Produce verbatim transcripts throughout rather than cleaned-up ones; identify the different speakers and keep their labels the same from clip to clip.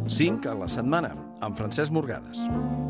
Speaker 1: cinc a la setmana, amb Francesc Morgades.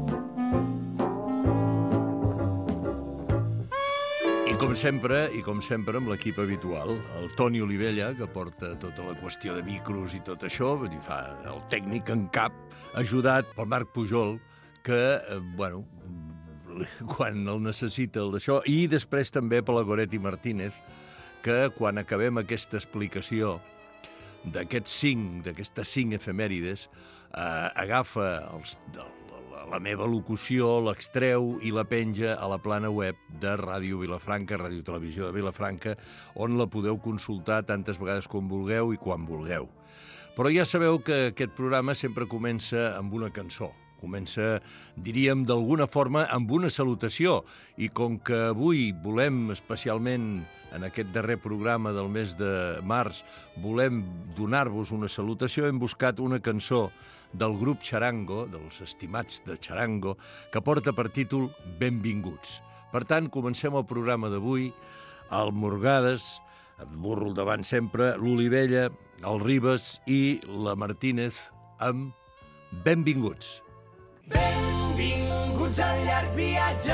Speaker 2: I com sempre, i com sempre amb l'equip habitual, el Toni Olivella, que porta tota la qüestió de micros i tot això, vull dir, fa el tècnic en cap, ajudat pel Marc Pujol, que, eh, bueno, quan el necessita el d'això, i després també per la Goretti Martínez, que quan acabem aquesta explicació d'aquests cinc, d'aquestes cinc efemèrides, eh, agafa els, la, la, la meva locució, l'extreu i la penja a la plana web de Ràdio Vilafranca, Ràdio Televisió de Vilafranca, on la podeu consultar tantes vegades com vulgueu i quan vulgueu. Però ja sabeu que aquest programa sempre comença amb una cançó. Comença, diríem, d'alguna forma amb una salutació. I com que avui volem, especialment en aquest darrer programa del mes de març, volem donar-vos una salutació, hem buscat una cançó del grup Charango, dels estimats de Charango, que porta per títol Benvinguts. Per tant, comencem el programa d'avui, el Morgades, el burro al davant sempre, l'Olivella, el Ribas i la Martínez amb Benvinguts.
Speaker 3: Benvinguts al llarg viatge.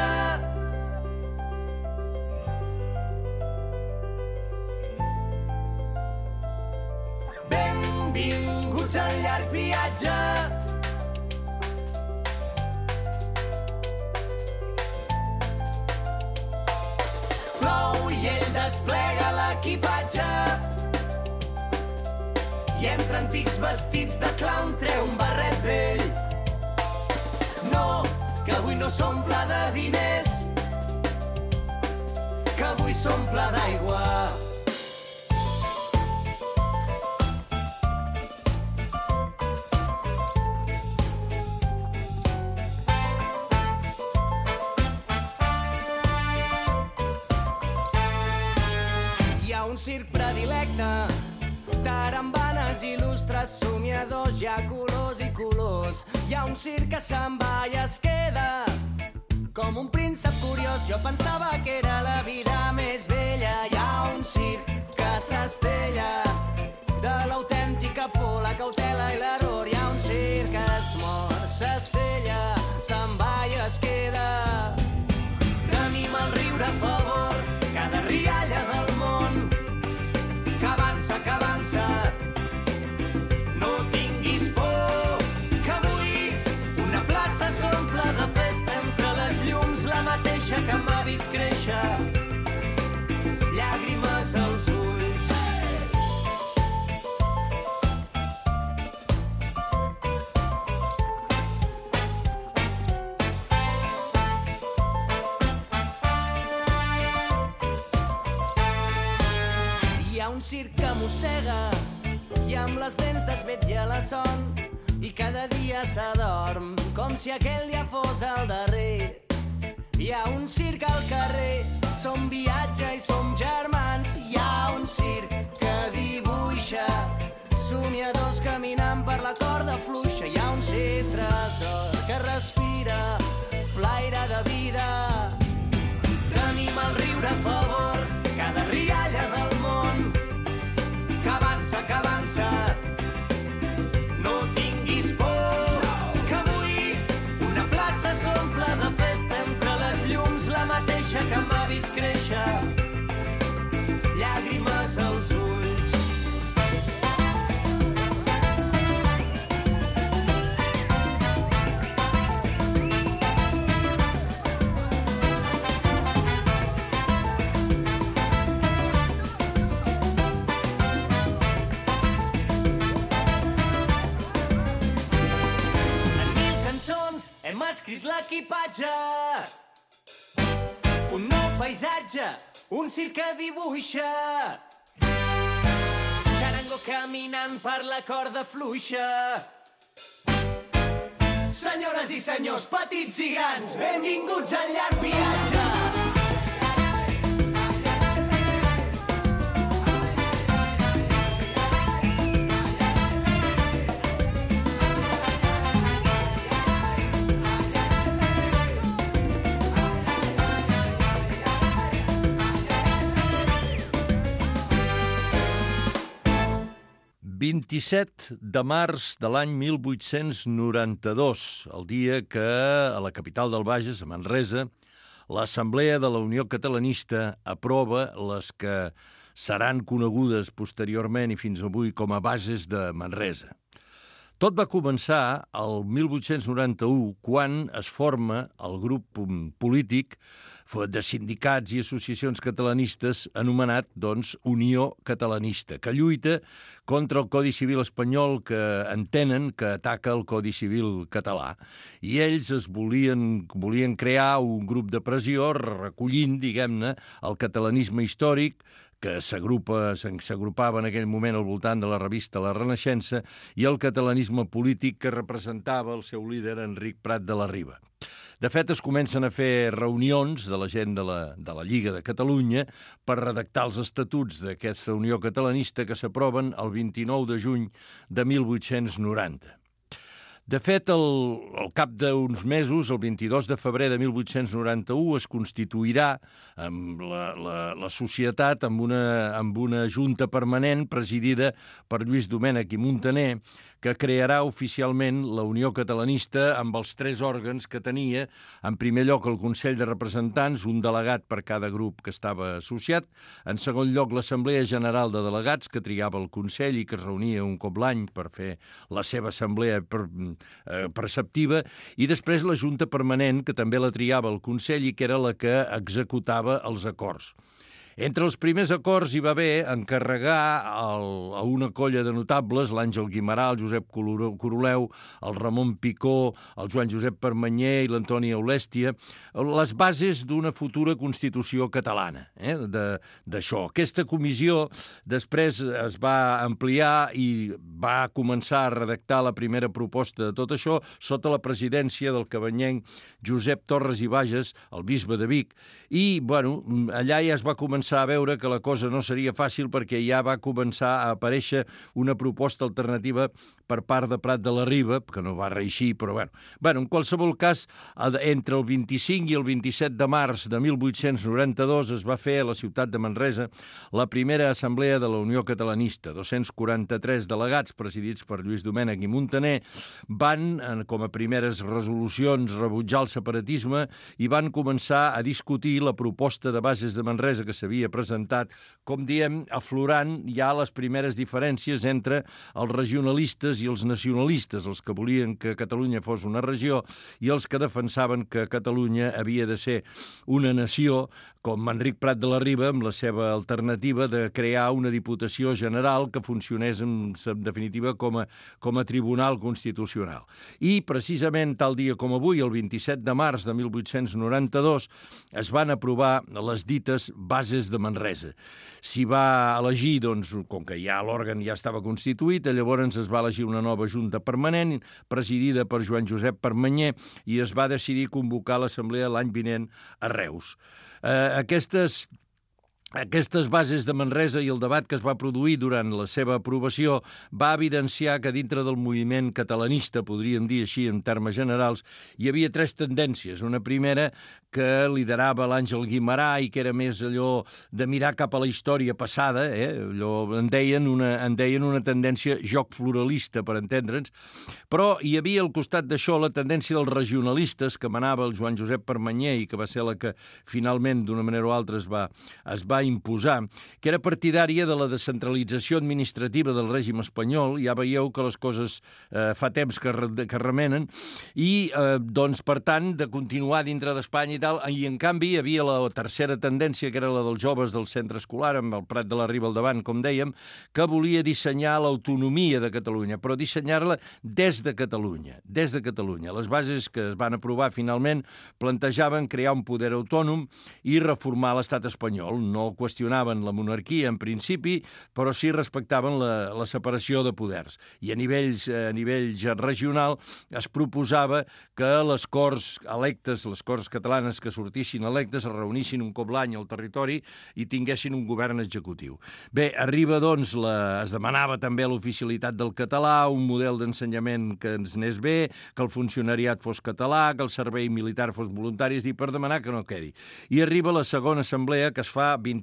Speaker 3: Benvinguts al llarg viatge. Plou i ell desplega l'equipatge i entre antics vestits de clown treu un barret vell. No, que avui no s'omple de diners, que avui s'omple d'aigua. Hi ha un circ predilecte, tarambanes il·lustres, somiadors, hi ha colors i colors. Hi ha un circ que se'n va i es queda com un príncep curiós. Jo pensava que era la vida més bella. Hi ha un circ que s'estella de l'autèntica por, la cautela i l'error. Hi ha un circ que es mor, s'estella, se'n va i es queda. Tenim el riure a favor, cada rialla del món, que avança, que avança. No tinguis por, que avui una plaça s'omple de festa entre les llums, la mateixa que m'ha vist créixer, llàgrimes als ulls. Hi ha un circ que mossega i amb les dents desvetlla la son i cada dia s'adorm com si aquell dia fos el darrer. Hi ha un circ al carrer, som viatge i som germans. Hi ha un circ que dibuixa somiadors caminant per la corda fluixa. Hi ha un circ tresor que respira flaire de vida. Tenim el riure a favor, cada rialla del món, que avança, que avança. No tinguis por, que avui una plaça s'omple de festa entre les llums, la mateixa que m'ha vist créixer, llàgrimes als ulls. Hem escrit l'equipatge, un nou paisatge, un circ que dibuixa, Charango caminant per la corda fluixa. Senyores i senyors, petits i grans, benvinguts al llarg viatge.
Speaker 2: vint-i-set de març de l'any mil vuit-cents noranta-dos, el dia que a la capital del Bages, a Manresa, l'Assemblea de la Unió Catalanista aprova les que seran conegudes posteriorment i fins avui com a bases de Manresa. Tot va començar el mil vuit-cents noranta-u, quan es forma el grup polític de sindicats i associacions catalanistes anomenat, doncs, Unió Catalanista, que lluita contra el Codi Civil espanyol que entenen que ataca el Codi Civil català. I ells es volien, volien crear un grup de pressió recollint, diguem-ne, el catalanisme històric, que s'agrupava en aquell moment al voltant de la revista La Renaixença, i el catalanisme polític que representava el seu líder, Enric Prat de la Riba. De fet, es comencen a fer reunions de la gent de la, de la Lliga de Catalunya per redactar els estatuts d'aquesta Unió Catalanista que s'aproven el vint-i-nou de juny de mil vuit-cents noranta. De fet, el, al cap d'uns mesos, el vint-i-dos de febrer de mil vuit-cents noranta-u, es constituirà amb la, la, la societat amb una, amb una junta permanent presidida per Lluís Domènech i Muntaner, que crearà oficialment la Unió Catalanista amb els tres òrgans que tenia. En primer lloc, el Consell de Representants, un delegat per cada grup que estava associat. En segon lloc, l'Assemblea General de Delegats, que triava el Consell i que es reunia un cop l'any per fer la seva assemblea per, eh, preceptiva. I després la Junta Permanent, que també la triava el Consell i que era la que executava els acords. Entre els primers acords hi va haver encarregar el, a una colla de notables, l'Àngel Guimerà, el Josep Coroleu, el Ramon Picó, el Joan Josep Permanyer i l'Antoni Aulèstia, les bases d'una futura Constitució catalana, eh, d'això. Aquesta comissió després es va ampliar i va començar a redactar la primera proposta de tot això sota la presidència del cabanyenc Josep Torres i Bages, el bisbe de Vic, i, bueno, allà ja es va començar a veure que la cosa no seria fàcil perquè ja va començar a aparèixer una proposta alternativa per part de Prat de la Riba, que no va reeixir, però bueno. Bueno, en qualsevol cas, entre el vint-i-cinc i el vint-i-set de març de mil vuit-cents noranta-dos es va fer a la ciutat de Manresa la primera assemblea de la Unió Catalanista. dos-cents quaranta-tres delegats, presidits per Lluís Domènech i Muntaner, van, com a primeres resolucions, rebutjar el separatisme i van començar a discutir la proposta de bases de Manresa que s'havia havia presentat, com diem, aflorant ja les primeres diferències entre els regionalistes i els nacionalistes, els que volien que Catalunya fos una regió i els que defensaven que Catalunya havia de ser una nació, com Enric Prat de la Riba, amb la seva alternativa de crear una Diputació General que funcionés en, en definitiva com a, com a Tribunal Constitucional. I precisament tal dia com avui, el vint-i-set de març de mil vuit-cents noranta-dos, es van aprovar les dites bases de Manresa. S'hi va elegir, doncs, com que ja l'òrgan ja estava constituït, llavors es va elegir una nova junta permanent presidida per Joan Josep Permanyer i es va decidir convocar l'assemblea l'any vinent a Reus. Eh, aquestes... Aquestes bases de Manresa i el debat que es va produir durant la seva aprovació va evidenciar que dintre del moviment catalanista, podríem dir així en termes generals, hi havia tres tendències. Una primera que liderava l'Àngel Guimerà i que era més allò de mirar cap a la història passada, eh? allò, en, deien una, en deien una tendència joc floralista, per entendre'ns, però hi havia al costat d'això la tendència dels regionalistes que manava el Joan Josep Permanyer i que va ser la que finalment d'una manera o altra es va, es va imposar, que era partidària de la descentralització administrativa del règim espanyol. Ja veieu que les coses eh, fa temps que, que remenen, i eh, doncs, per tant, de continuar dintre d'Espanya i tal, i en canvi hi havia la tercera tendència, que era la dels joves del centre escolar, amb el Prat de la Riba al davant, com dèiem, que volia dissenyar l'autonomia de Catalunya, però dissenyar-la des de Catalunya, des de Catalunya. Les bases que es van aprovar finalment plantejaven crear un poder autònom i reformar l'estat espanyol. No qüestionaven la monarquia en principi, però sí respectaven la, la separació de poders. I a nivells, a nivells regional es proposava que les Corts electes, les Corts catalanes que sortissin electes, es reunissin un cop l'any al territori i tinguessin un govern executiu. Bé, arriba, doncs, la, es demanava també l'oficialitat del català, un model d'ensenyament que ens anés bé, que el funcionariat fos català, que el servei militar fos voluntari, és dir, per demanar que no quedi. I arriba la segona assemblea, que es fa vint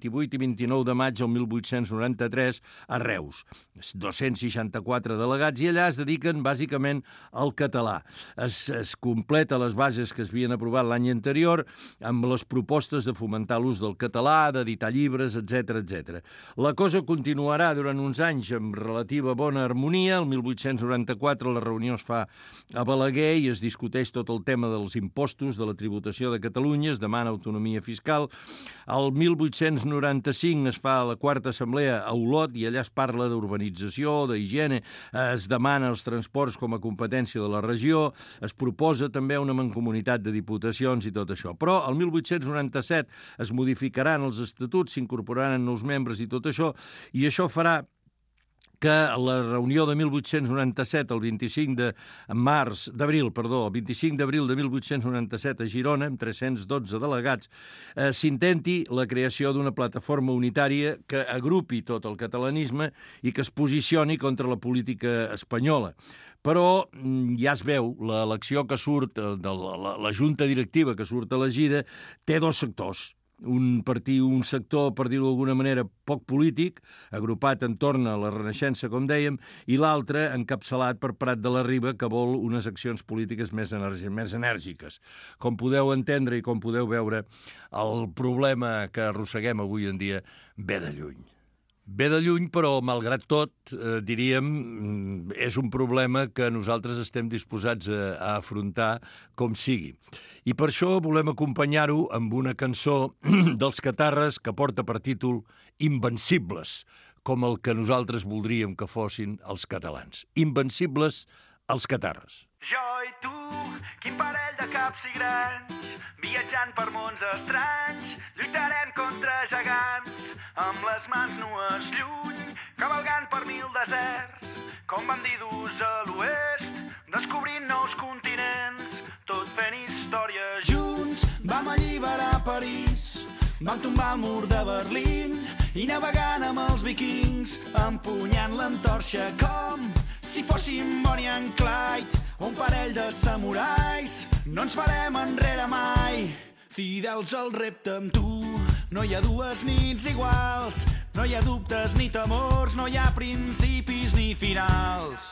Speaker 2: vint-i-vuit i vint-i-nou de maig del mil vuit-cents noranta-tres a Reus. dos-cents seixanta-quatre delegats i allà es dediquen bàsicament al català. Es, es completa les bases que es havien aprovat l'any anterior amb les propostes de fomentar l'ús del català, d'editar llibres, etcètera, etcètera. La cosa continuarà durant uns anys amb relativa bona harmonia. El mil vuit-cents noranta-quatre la reunió es fa a Balaguer i es discuteix tot el tema dels impostos, de la tributació de Catalunya, es demana autonomia fiscal. El mil vuit-cents noranta-cinc es fa la quarta assemblea a Olot i allà es parla d'urbanització, d'higiene, es demana els transports com a competència de la regió, es proposa també una mancomunitat de diputacions i tot això. Però el mil vuit-cents noranta-set es modificaran els estatuts, s'incorporaran nous membres i tot això, i això farà que la reunió de mil vuit-cents noranta-set, el vint-i-cinc de març, d'abril, perdó, el vint-i-cinc d'abril de mil vuit-cents noranta-set a Girona, amb tres-cents dotze delegats, eh, s'intenti la creació d'una plataforma unitària que agrupi tot el catalanisme i que es posicioni contra la política espanyola. Però ja es veu, l'elecció que surt, de la, la, la junta directiva que surt elegida, té dos sectors. Un partit, un sector, per dir-ho d'alguna manera, poc polític, agrupat entorn a la Renaixença, com dèiem, i l'altre encapçalat per Prat de la Riba, que vol unes accions polítiques més, energi- més enèrgiques. Com podeu entendre i com podeu veure, el problema que arrosseguem avui en dia ve de lluny. Ve de lluny, però, malgrat tot, eh, diríem, és un problema que nosaltres estem disposats a, a afrontar com sigui. I per això volem acompanyar-ho amb una cançó dels Catarres que porta per títol Invencibles, com el que nosaltres voldríem que fossin els catalans. Invencibles, els Catarres.
Speaker 4: Jo i tu, quin parell de caps i grans, viatjant per mons estranys, lluitarem contra gegants, amb les mans nues lluny, cavalgant per mil deserts, com bandidus a l'oest, descobrint nous continents, tot fent història.
Speaker 3: Junts vam alliberar París, vam tombar el mur de Berlín i navegant amb els vikings, empunyant l'antorxa com si fóssim Bonnie and Clyde, un parell de samurais, no ens farem enrere mai. Fidels al repte amb tu, no hi ha dues nits iguals, no hi ha dubtes ni temors, no hi ha principis ni finals.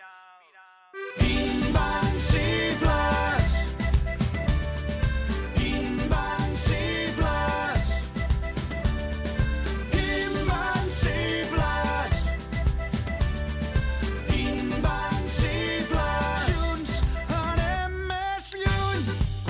Speaker 3: Invencibles, invencibles, invencibles, invencibles. Junts anem més lluny.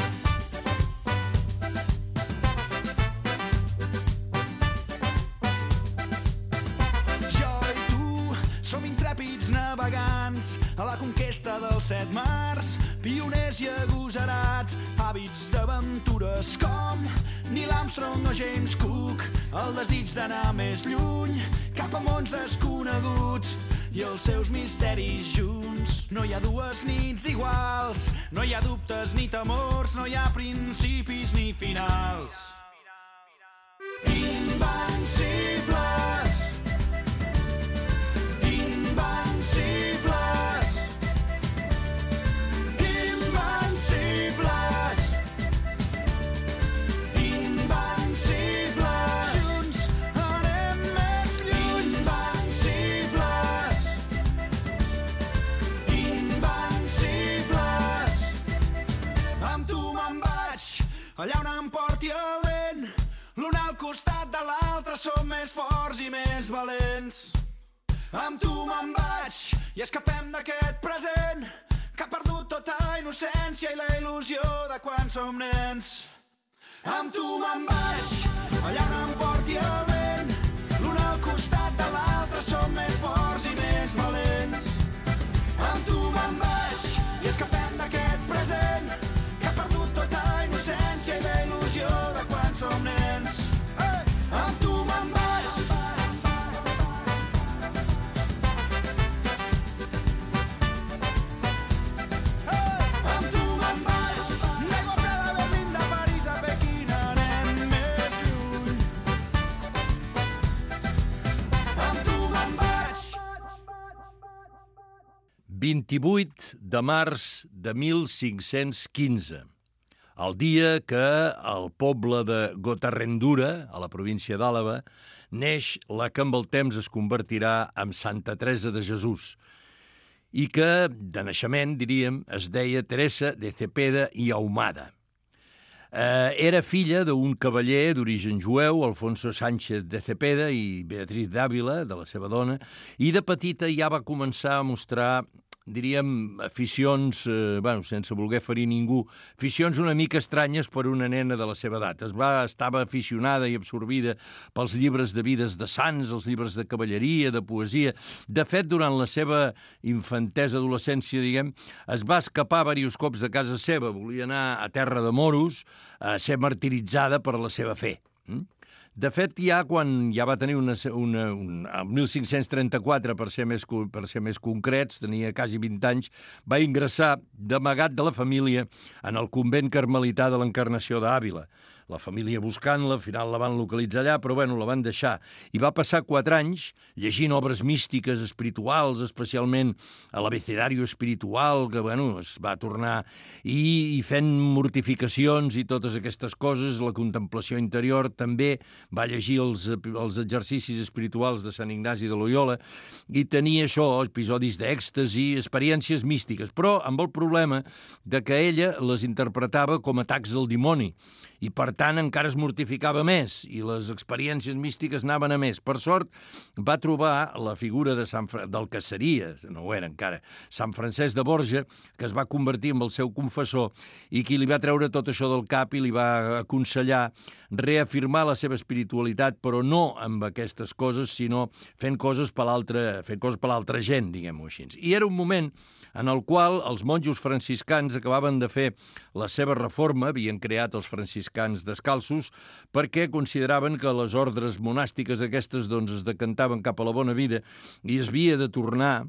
Speaker 3: Jo i tu som intrèpids navegants a la conquesta dels set mars, pioners i agosarats, hàbits d'aventures com Neil Armstrong o James Cook, el desig d'anar més lluny, cap a mons desconeguts i els seus misteris junts. No hi ha dues nits iguals, no hi ha dubtes ni temors, no hi ha principis ni finals. Invencibles, invencibles, invencibles, invencibles. Junts anem més lluny. Invencibles, invencibles. Amb tu me'n vaig, allà on em porti el vent, l'un al costat de l'altre som més forts i més valents. Amb tu me'n vaig i escapem d'aquest present que ha perdut tota innocència i la il·lusió de quan som nens. Amb tu me'n vaig, allà on em porti el vent, l'un al costat de l'altre som més forts i més valents. Amb tu me'n vaig i escapem d'aquest present que ha perdut tota innocència i la il·lusió de quan som nens. Hey! Amb tu me'n vaig.
Speaker 2: vint-i-vuit de març de mil cinc-cents quinze. el dia que al poble de Gotarrendura, a la província d'Àlaba, neix la que amb el temps es convertirà en Santa Teresa de Jesús, i que, de naixement, diríem, es deia Teresa de Cepeda i Ahumada. Eh, era filla d'un cavaller d'origen jueu, Alfonso Sánchez de Cepeda i Beatriz d'Àvila, de la seva dona, i de petita ja va començar a mostrar, diríem, aficions, eh, bueno, sense voler ferir ningú, aficions una mica estranyes per una nena de la seva edat. Es va, estava aficionada i absorbida pels llibres de vides de sants, els llibres de cavalleria, de poesia. De fet, durant la seva infantesa, adolescència, diguem, es va escapar diversos cops de casa seva. Volia anar a terra de moros a ser martiritzada per la seva fe. Mm? De fet, ja quan ja va tenir una, una, un, el mil cinc-cents trenta-quatre, per ser, més, per ser més concrets, tenia quasi vint anys, va ingressar d'amagat de la família en el convent carmelità de l'Encarnació d'Àvila. La família buscant-la, al final la van localitzar allà, però bueno, la van deixar. I va passar quatre anys llegint obres místiques, espirituals, especialment a l'Abecedario Espiritual, que bueno, es va tornar, i, i fent mortificacions i totes aquestes coses, la contemplació interior. També va llegir els, els exercicis espirituals de Sant Ignasi de Loyola i tenia això, episodis d'èxtasi, experiències místiques, però amb el problema de que ella les interpretava com atacs del dimoni, i per tant encara es mortificava més i les experiències místiques anaven a més. Per sort va trobar la figura de Sant Fra... del que seria, no ho era encara, Sant Francesc de Borja, que es va convertir en el seu confessor i qui li va treure tot això del cap i li va aconsellar reafirmar la seva espiritualitat, però no amb aquestes coses, sinó fent coses per l'altra, fent coses per l'altra gent, diguem-ho així. I era un moment en el qual els monjos franciscans acabaven de fer la seva reforma, havien creat els franciscans descalços, perquè consideraven que les ordres monàstiques aquestes doncs, es decantaven cap a la bona vida i es havia de tornar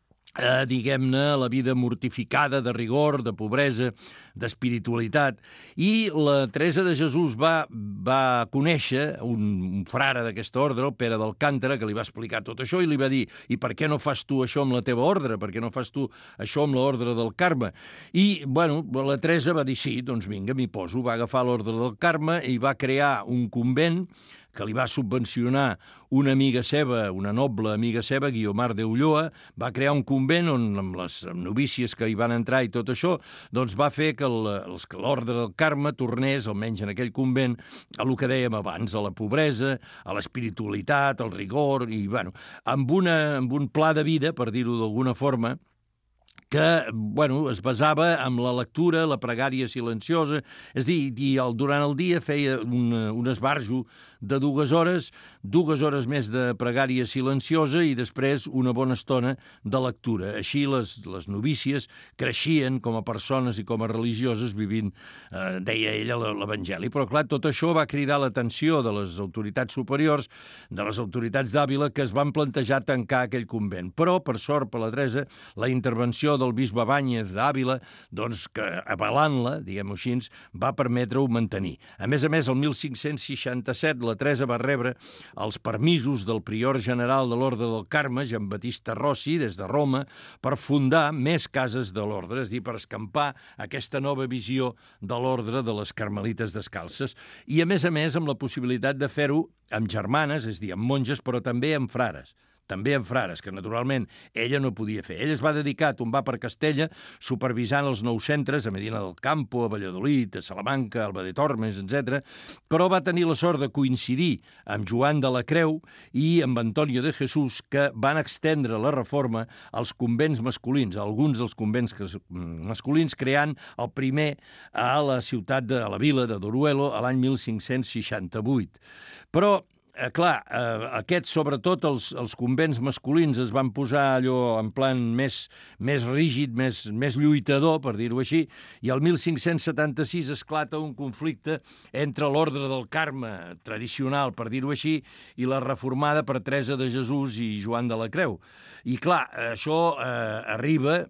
Speaker 2: Eh, diguem-ne, la vida mortificada de rigor, de pobresa, d'espiritualitat. I la Teresa de Jesús va, va conèixer un, un frare d'aquesta ordre, el Pere d'Alcántara, que li va explicar tot això i li va dir: i per què no fas tu això amb la teva ordre? Per què no fas tu això amb l'ordre del Carme? I, bueno, la Teresa va dir: sí, doncs vinga, m'hi poso. Va agafar l'ordre del Carme i va crear un convent que li va subvencionar una amiga seva, una noble amiga seva, Guiomar de Ulloa. Va crear un convent on, amb les novícies que hi van entrar i tot això, doncs va fer que l'ordre del Carme tornés, almenys en aquell convent, a lo que dèiem abans, a la pobresa, a l'espiritualitat, al rigor, i, bueno, amb, una, amb un pla de vida, per dir-ho d'alguna forma, que, bueno, es basava en la lectura, la pregària silenciosa, és a dir, i el, durant el dia feia un, un esbarjo de dues hores, dues hores més de pregària silenciosa i després una bona estona de lectura. Així les, les novícies creixien com a persones i com a religioses vivint, eh, deia ella, l'Evangeli. Però, clar, tot això va cridar l'atenció de les autoritats superiors, de les autoritats d'Àvila, que es van plantejar tancar aquell convent. Però, per sort, per la Teresa, la intervenció del bisbe Báñez d'Àvila, doncs, que avalant-la, diguem-ho així, va permetre-ho mantenir. A més a més, el mil cinc-cents seixanta-set, la Teresa va rebre els permisos del prior general de l'Orde del Carme, Jean Battista Rossi, des de Roma, per fundar més cases de l'ordre, és a dir, per escampar aquesta nova visió de l'ordre de les carmelites descalces. I, a més a més, amb la possibilitat de fer-ho amb germanes, és a dir, amb monges, però també amb frares. també amb frares, que naturalment ella no podia fer. Ella es va dedicar a tombar per Castella, supervisant els nous centres a Medina del Campo, a Valladolid, a Salamanca, a Alba de Tormes, etcètera, però va tenir la sort de coincidir amb Joan de la Creu i amb Antonio de Jesús, que van extendre la reforma als convents masculins, a alguns dels convents masculins, creant el primer a la ciutat de a la vila de Doruelo a l'any mil cinc-cents seixanta-vuit. Però Eh, clar, eh, aquests, sobretot els, els convents masculins, es van posar allò en plan més, més rígid, més, més lluitador, per dir-ho així, i el mil cinc-cents setanta-sis esclata un conflicte entre l'Ordre del Carme tradicional, per dir-ho així, i la reformada per Teresa de Jesús i Joan de la Creu. I clar, això eh, arriba,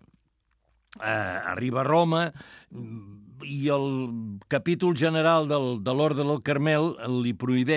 Speaker 2: eh, arriba a Roma, i el capítol general del, de l'Orde del Carmel li prohibeix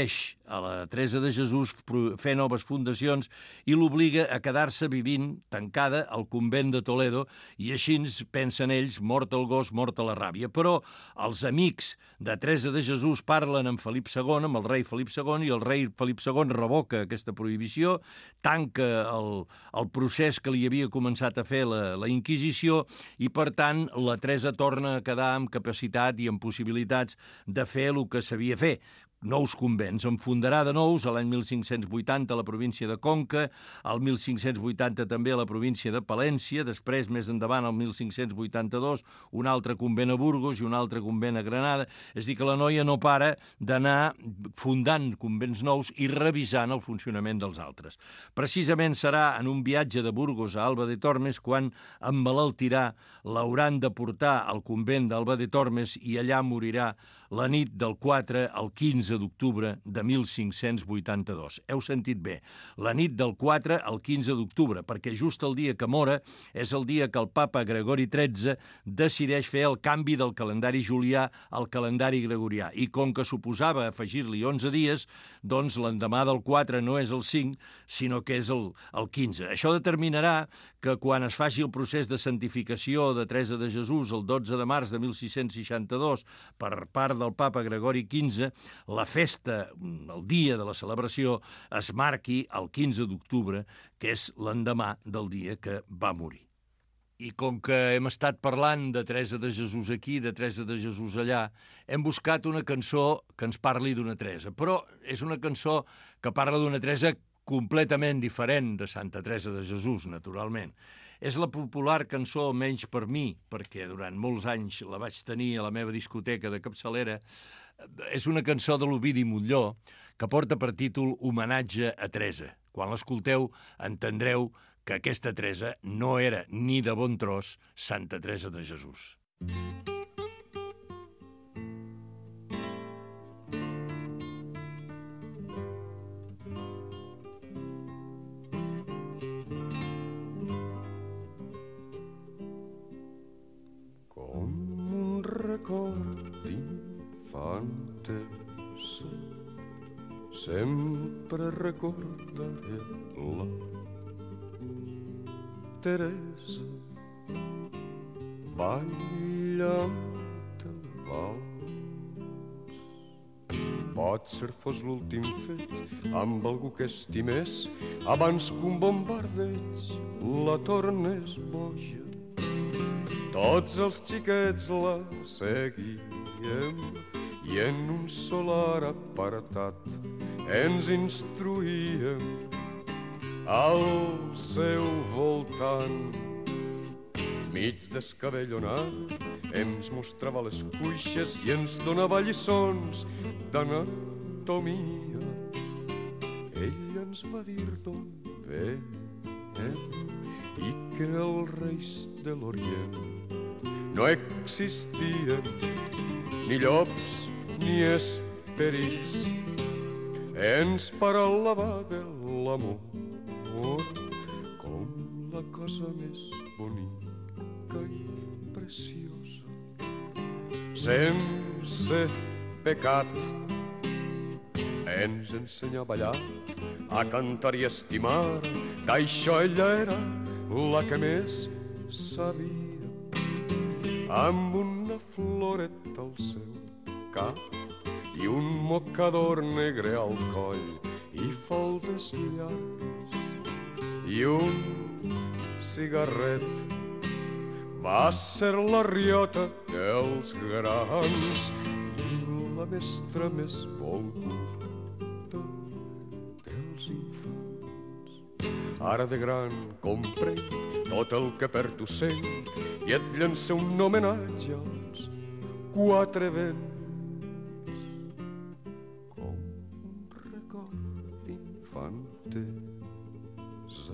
Speaker 2: a la Teresa de Jesús fer noves fundacions i l'obliga a quedar-se vivint tancada al convent de Toledo i així pensen ells, mort el gos, mort a la ràbia. Però els amics de Teresa de Jesús parlen amb Felip segon, amb el rei Felip segon, i el rei Felip segon revoca aquesta prohibició, tanca el, el procés que li havia començat a fer la, la Inquisició i, per tant, la Teresa torna a quedar amb capacitat i amb possibilitats de fer el que sabia fer, nous convents. En fundarà de nous a l'any mil cinc-cents vuitanta a la província de Conca, al mil cinc-cents vuitanta també a la província de Palència, després, més endavant, al mil cinc-cents vuitanta-dos, un altre convent a Burgos i un altre convent a Granada. És a dir, que la noia no para d'anar fundant convents nous i revisant el funcionament dels altres. Precisament serà en un viatge de Burgos a Alba de Tormes quan emmalaltirà, l'hauran de portar al convent d'Alba de Tormes i allà morirà la nit del quatre al quinze d'octubre de mil cinc-cents vuitanta-dos. Heu sentit bé, la nit del quatre al quinze d'octubre, perquè just el dia que mora és el dia que el papa Gregori tretze decideix fer el canvi del calendari julià al calendari gregorià. I com que suposava afegir-li onze dies, doncs l'endemà del quatre no és el cinc, sinó que és el, el quinze. Això determinarà que quan es faci el procés de santificació de Teresa de Jesús el dotze de març de mil sis-cents seixanta-dos per part del papa Gregori quinze, la festa, el dia de la celebració, es marqui el quinze d'octubre, que és l'endemà del dia que va morir. I com que hem estat parlant de Teresa de Jesús aquí, de Teresa de Jesús allà, hem buscat una cançó que ens parli d'una Teresa, però és una cançó que parla d'una Teresa completament diferent de Santa Teresa de Jesús, naturalment. És la popular cançó Menys per mi, perquè durant molts anys la vaig tenir a la meva discoteca de capçalera. És una cançó de l'Ovidi Montllor que porta per títol Homenatge a Teresa. Quan l'escolteu entendreu que aquesta Teresa no era ni de bon tros Santa Teresa de Jesús.
Speaker 5: Sempre recordaré-la, Teresa, ballant el vals. Potser fos l'últim fet amb algú que estimés abans que un bombardeig la tornés boja. Tots els xiquets la seguíem i en un solar apartat ens instruïem al seu voltant. Mig descabellonada ens mostrava les cuixes i ens donava lliçons d'anatomia. Ella ens va dir d'on venem i que els reis de l'Orient no existien ni llops ni esperits. Ens parlava de l'amor com la cosa més bonica i preciosa, sense pecat. Ens ensenyà a ballar, a cantar i a estimar, d'això ella era la que més sabia. Amb una floreta al seu cap i un mocador negre al coll i faldes llargues i un cigarret. Va ser la riota dels grans i la mestra més volguda dels infants. Ara de gran comprenc tot el que per tu sent i et llancé un homenatge als quatre vents. Infantesa,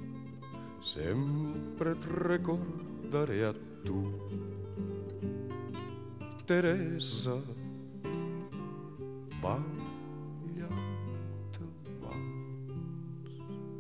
Speaker 5: sempre et recordaré a tu, Teresa, ballant el vals.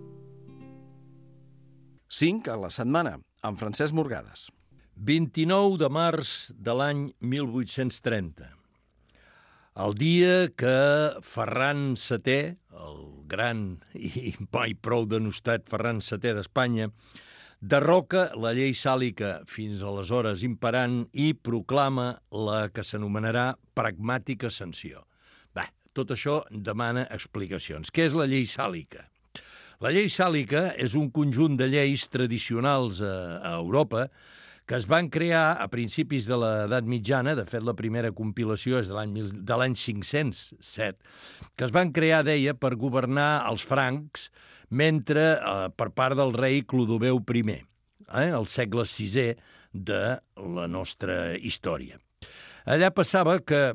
Speaker 1: cinc a la setmana, amb Francesc Morgades.
Speaker 2: vint-i-nou de març de l'any mil vuit-cents trenta. El dia que Ferran setè, el gran i mai prou denostat Ferran setè d'Espanya, derroca la llei sàlica fins aleshores imperant i proclama la que s'anomenarà pragmàtica sanció. Bé, tot això demana explicacions. Què és la llei sàlica? La llei sàlica és un conjunt de lleis tradicionals a, a Europa que es van crear a principis de l'edat mitjana, de fet la primera compilació és de l'any de l'any cinc-cents set, que es van crear, deia, per governar els francs mentre eh, per part del rei Clodoveu primer, eh, al segle sisè de la nostra història. Allà passava que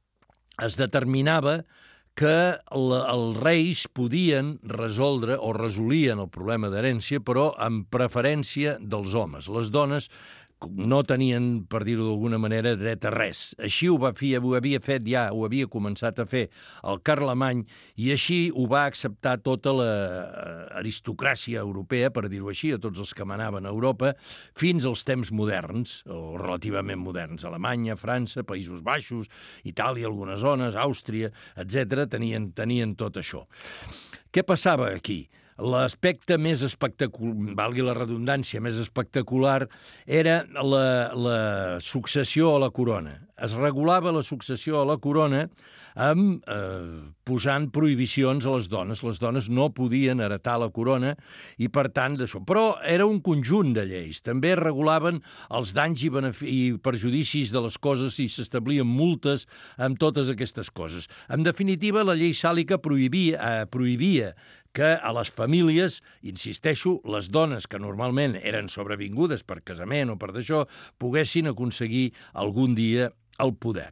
Speaker 2: es determinava que el, els reis podien resoldre o resolien el problema d'herència, però amb preferència dels homes. Les dones no tenien, per dir-ho d'alguna manera, dret a res. Així ho, va fer, ho havia fet ja, ho havia començat a fer el Carlemany, i així ho va acceptar tota l'aristocràcia europea, per dir-ho així, a tots els que manaven a Europa, fins als temps moderns, o relativament moderns. Alemanya, França, Països Baixos, Itàlia, algunes zones, Àustria, etcètera, tenien, tenien tot això. Què passava aquí? L'aspecte més espectacular, valgui la redundància, més espectacular, era la, la successió a la corona. Es regulava la successió a la corona amb, eh, posant prohibicions a les dones. Les dones no podien heretar la corona i, per tant, d'això. Però era un conjunt de lleis. També es regulaven els danys i, i perjudicis de les coses i s'establien multes amb totes aquestes coses. En definitiva, la llei sàlica prohibia, eh, prohibia que a les famílies, insisteixo, les dones que normalment eren sobrevingudes per casament o per d'això, poguessin aconseguir algun dia el poder.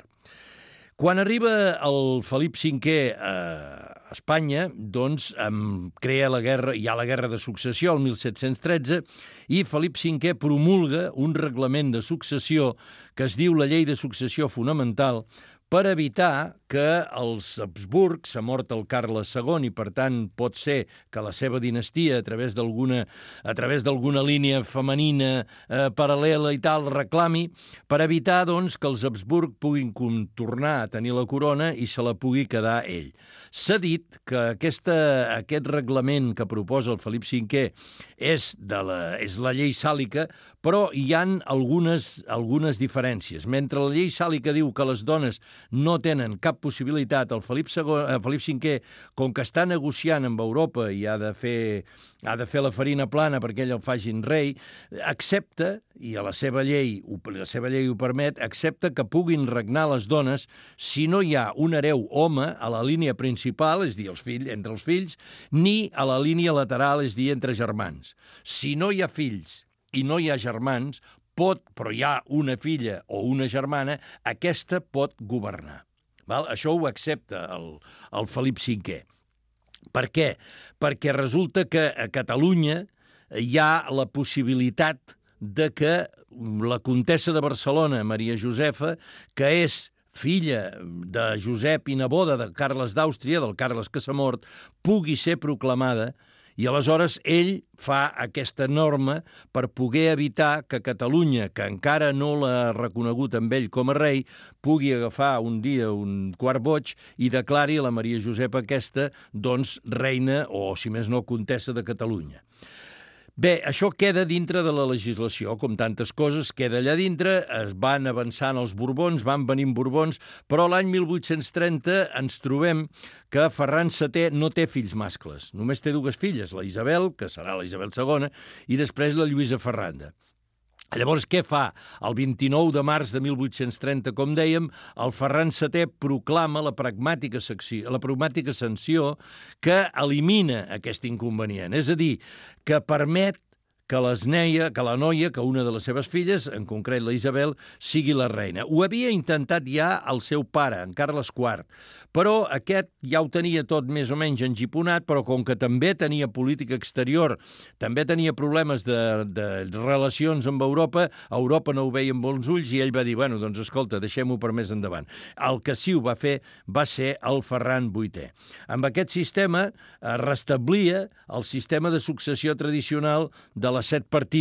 Speaker 2: Quan arriba el Felip cinquè a Espanya, doncs crea la guerra, hi ha la guerra de successió el mil set-cents tretze, i Felip cinquè promulga un reglament de successió que es diu la Llei de Successió Fonamental, per evitar que els Habsburg, s'ha mort el Carles segon i, per tant, pot ser que la seva dinastia, a través d'alguna a través d'alguna línia femenina eh, paral·lela i tal, reclami, per evitar, doncs, que els Habsburg puguin tornar a tenir la corona i se la pugui quedar ell. S'ha dit que aquesta, aquest reglament que proposa el Felip cinquè és, de la, és la llei sàlica, però hi han algunes, algunes diferències. Mentre la llei sàlica diu que les dones no tenen cap possibilitat, el Felip segon, eh, Felip cinquè, com que està negociant amb Europa i ha de fer, ha de fer la farina plana perquè ell el facin rei, accepta, i a la seva llei, la seva llei ho permet, accepta que puguin regnar les dones si no hi ha un hereu home a la línia principal, és dir, els fills, entre els fills, ni a la línia lateral, és dir, entre germans. Si no hi ha fills i no hi ha germans, pot, però hi ha una filla o una germana, aquesta pot governar. Val? Això ho accepta el, el Felip cinquè. Per què? Perquè resulta que a Catalunya hi ha la possibilitat de que la comtessa de Barcelona, Maria Josefa, que és filla de Josep i neboda de Carles d'Àustria, del Carles que s'ha mort, pugui ser proclamada. I aleshores ell fa aquesta norma per poder evitar que Catalunya, que encara no l'ha reconegut amb ell com a rei, pugui agafar un dia un quart boig i declari a la Maria Josepa aquesta, doncs, reina o, si més no, comtessa de Catalunya. Bé, això queda dintre de la legislació, com tantes coses, queda allà dintre, es van avançant els Borbons, van venint Borbons, però l'any mil vuit-cents trenta ens trobem que Ferran setè no té fills mascles, només té dues filles, la Isabel, que serà la Isabel segona, i després la Lluïsa Ferranda. Llavors, què fa? El vint-i-nou de març de mil vuit-cents trenta, com dèiem, el Ferran setè proclama la pragmàtica, secció, la pragmàtica sanció que elimina aquest inconvenient. És a dir, que permet que, neia, que la noia, que una de les seves filles, en concret la Isabel, sigui la reina. Ho havia intentat ja el seu pare, en Carles quart, però aquest ja ho tenia tot més o menys engiponat, però com que també tenia política exterior, també tenia problemes de, de relacions amb Europa, Europa no ho veia amb bons ulls i ell va dir, bueno, doncs escolta, deixem-ho per més endavant. El que sí ho va fer va ser el Ferran vuitè. Amb aquest sistema es restablia el sistema de successió tradicional de les set partides,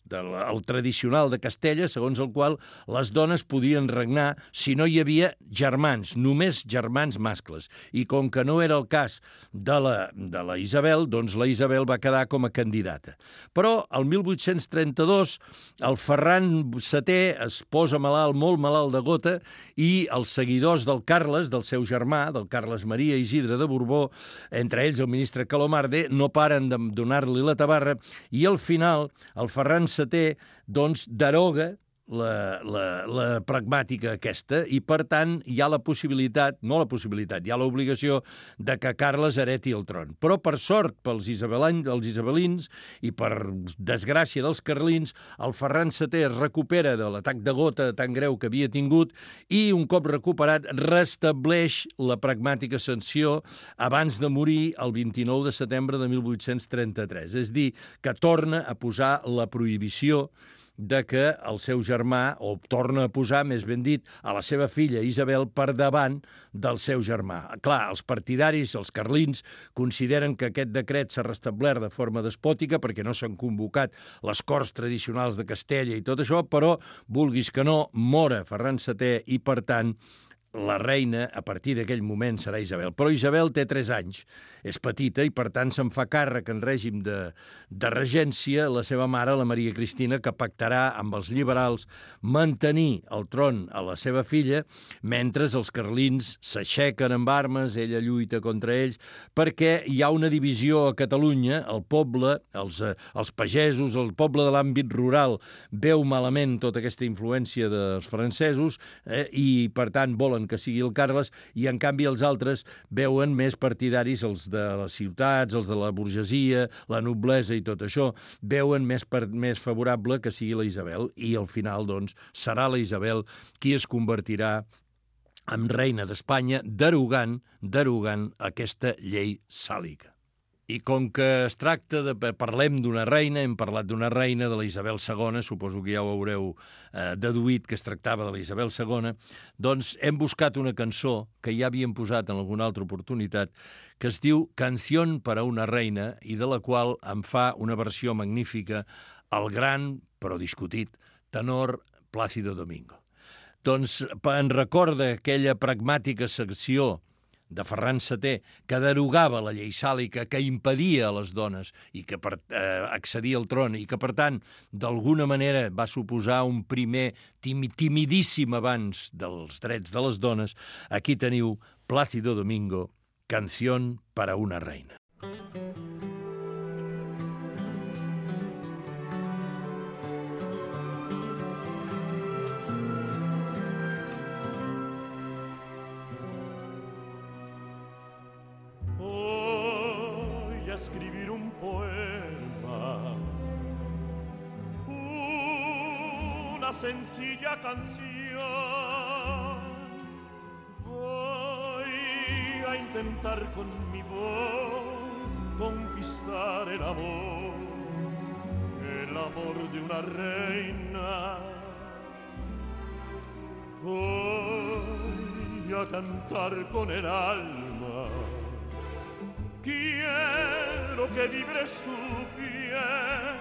Speaker 2: del el tradicional de Castella, segons el qual les dones podien regnar si no hi havia germans, només germans mascles. I com que no era el cas de la, de la Isabel, doncs la Isabel va quedar com a candidata. Però el mil vuit-cents trenta-dos el Ferran setè es posa malalt, molt malalt de gota, i els seguidors del Carles, del seu germà, del Carles Maria Isidre de Borbó, entre ells el ministre Calomarde, no paren de donar-li la tabarra, i al final el Ferran setè doncs deroga la, la, la pragmàtica aquesta i, per tant, hi ha la possibilitat, no la possibilitat, hi ha l'obligació de que Carles hereti el tron. Però, per sort, pels isabelins, els isabelins i per desgràcia dels carlins, el Ferran setè es recupera de l'atac de gota tan greu que havia tingut i, un cop recuperat, restableix la pragmàtica sanció abans de morir el vint-i-nou de setembre de mil vuit-cents trenta-tres. És dir, que torna a posar la prohibició de que el seu germà, o torna a posar, més ben dit, a la seva filla Isabel per davant del seu germà. Clar, els partidaris, els carlins, consideren que aquest decret s'ha restablert de forma despòtica perquè no s'han convocat les corts tradicionals de Castella i tot això, però, vulguis que no, mora Ferran setè i, per tant, la reina, a partir d'aquell moment, serà Isabel. Però Isabel té tres anys, és petita i, per tant, se'n fa càrrec en règim de, de regència la seva mare, la Maria Cristina, que pactarà amb els liberals mantenir el tron a la seva filla, mentre els carlins s'aixequen amb armes, ella lluita contra ells, perquè hi ha una divisió a Catalunya, el poble, els, els pagesos, el poble de l'àmbit rural veu malament tota aquesta influència dels francesos eh, i, per tant, volen que sigui el Carles, i en canvi els altres veuen més partidaris, els de les ciutats, els de la burgesia, la noblesa i tot això, veuen més, per, més favorable que sigui la Isabel, i al final, doncs, serà la Isabel qui es convertirà en reina d'Espanya, derogant, derogant aquesta llei sàlica. I com que es tracta de... Parlem d'una reina, hem parlat d'una reina, de la Isabel segona, suposo que ja ho haureu eh, deduït que es tractava de la Isabel segona, doncs hem buscat una cançó que ja havíem posat en alguna altra oportunitat, que es diu Canción para una reina, i de la qual em fa una versió magnífica el gran, però discutit, tenor Plácido Domingo. Doncs en recorda aquella pragmàtica secció de Ferran setè, que derogava la llei sàlica, que impedia a les dones i que per, eh, accedir al tron i que, per tant, d'alguna manera va suposar un primer tim timidíssim avanç dels drets de les dones, aquí teniu Plácido Domingo, Canción para una reina.
Speaker 6: Escribir un poema, una sencilla canción. Voy a intentar con mi voz conquistar el amor, el amor de una reina. Voy a cantar con el alma, quiero que vibre su piel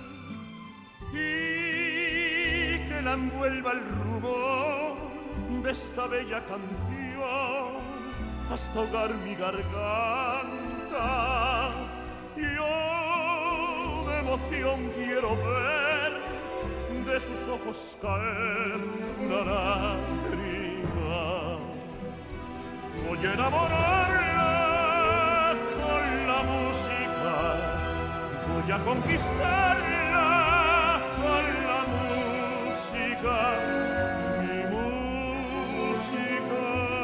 Speaker 6: y que la envuelva el rumor de esta bella canción hasta ahogar mi garganta. Yo de emoción quiero ver de sus ojos caer una lágrima. Voy a enamorarla la música, voy a conquistarla con la música, mi música.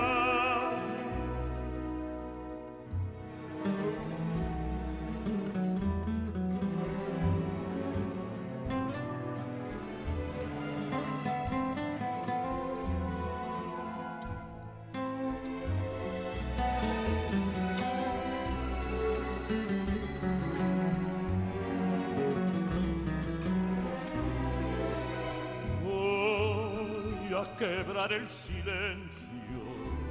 Speaker 6: Quebrar el silencio,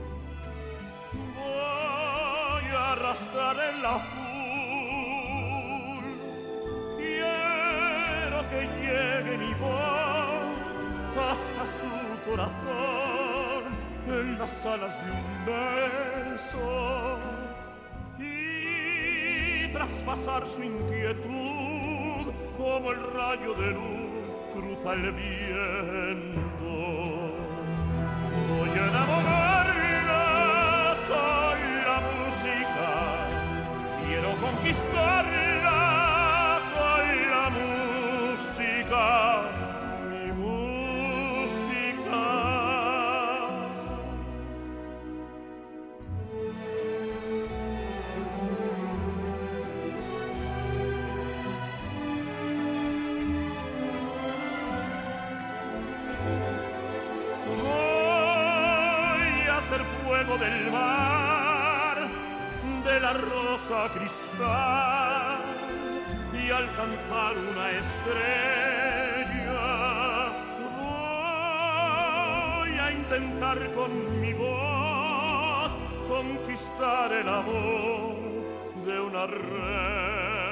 Speaker 6: voy a arrastrar el azul, quiero que llegue mi voz hasta su corazón en las alas de un beso y traspasar su inquietud como el rayo de luz cruza el viento. Voy a enamorarla con la música, quiero conquistarla con la música, mi música. Fuego del mar, de la rosa cristal y alcanzar una estrella. Voy a intentar con mi voz conquistar el amor de una reina.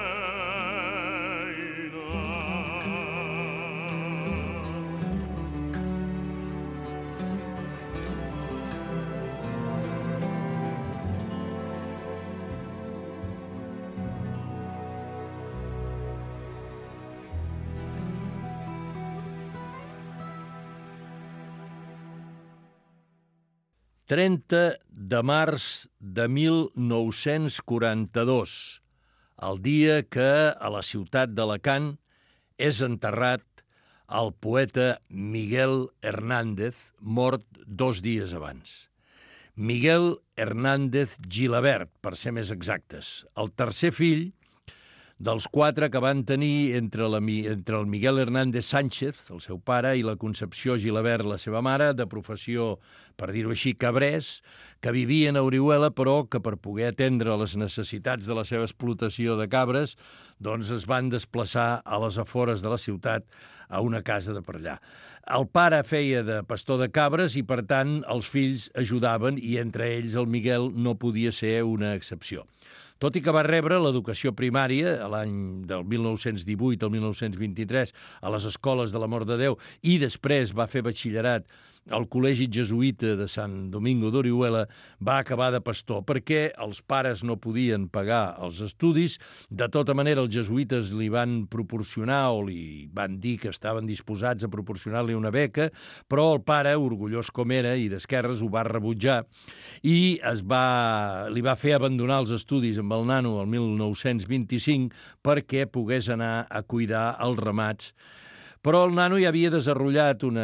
Speaker 2: trenta de març de mil nou-cents quaranta-dos, el dia que a la ciutat d'Alacant és enterrat el poeta Miguel Hernández, mort dos dies abans. Miguel Hernández Gilabert, per ser més exactes, el tercer fill dels quatre que van tenir entre, la, entre el Miguel Hernández Sánchez, el seu pare, i la Concepció Gilabert, la seva mare, de professió, per dir-ho així, cabrers, que vivien a Orihuela, però que per poder atendre les necessitats de la seva explotació de cabres, doncs es van desplaçar a les afores de la ciutat a una casa de per allà. El pare feia de pastor de cabres i, per tant, els fills ajudaven i entre ells el Miguel no podia ser una excepció. Tot i que va rebre l'educació primària a l'any del mil nou-cents divuit al mil nou-cents vint-i-tres a les escoles de l'Amor de Déu i després va fer batxillerat al Col·legi Jesuïta de Sant Domingo d'Orihuela, va acabar de pastor perquè els pares no podien pagar els estudis. De tota manera, els jesuïtes li van proporcionar o li van dir que estaven disposats a proporcionar-li una beca, però el pare, orgullós com era i d'esquerres, ho va rebutjar i es va, li va fer abandonar els estudis amb el nano el mil nou-cents vint-i-cinc perquè pogués anar a cuidar els ramats. Però el nano ja havia desenvolupat una,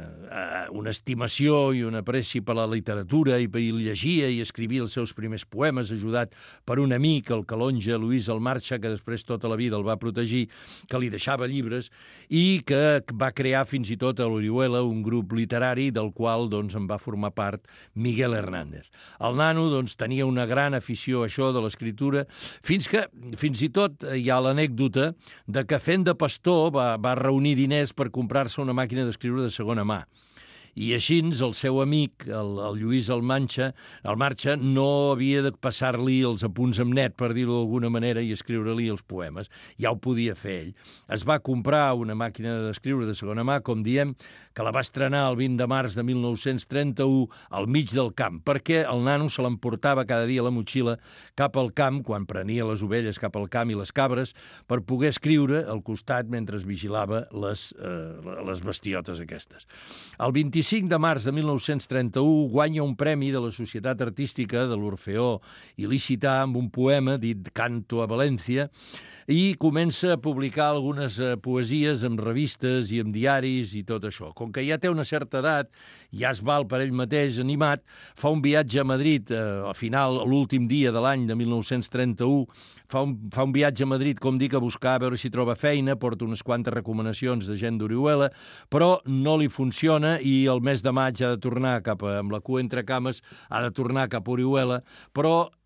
Speaker 2: una estimació i una apreci per la literatura i llegia i escrivia els seus primers poemes, ajudat per un amic, el calonge Luis Almarcha, que després tota la vida el va protegir, que li deixava llibres i que va crear fins i tot a l'Orihuela un grup literari del qual doncs, en va formar part Miguel Hernández. El nano doncs, tenia una gran afició a això de l'escriptura, fins que fins i tot hi ha l'anècdota de que fent de pastor va, va reunir diners per comprar-se una màquina d'escriure de segona mà. I així el seu amic, el, el Lluís Almanxa, el Marxa, no havia de passar-li els apunts amb net, per dir-ho d'alguna manera, i escriure-li els poemes. Ja ho podia fer ell. Es va comprar una màquina d'escriure de segona mà, com diem, que la va estrenar el vint de març de mil nou-cents trenta-u al mig del camp, perquè el nano se l'emportava cada dia a la motxilla cap al camp, quan prenia les ovelles cap al camp i les cabres, per poder escriure al costat mentre es vigilava les, eh, les bestiotes aquestes. El vint-i-cinc de març de mil nou-cents trenta-u guanya un premi de la Societat Artística de l'Orfeó Il·lícita amb un poema dit Canto a València i comença a publicar algunes eh, poesies en revistes i en diaris i tot això. Com que ja té una certa edat, ja es val per ell mateix animat, fa un viatge a Madrid, eh, al final, l'últim dia de l'any de mil nou-cents trenta-u, fa un, fa un viatge a Madrid, com dic, a buscar, a veure si troba feina, porta unes quantes recomanacions de gent d'Orihuela, però no li funciona i el mes de maig ha de tornar cap a, amb la cua entre cames, ha de tornar cap a Orihuela, però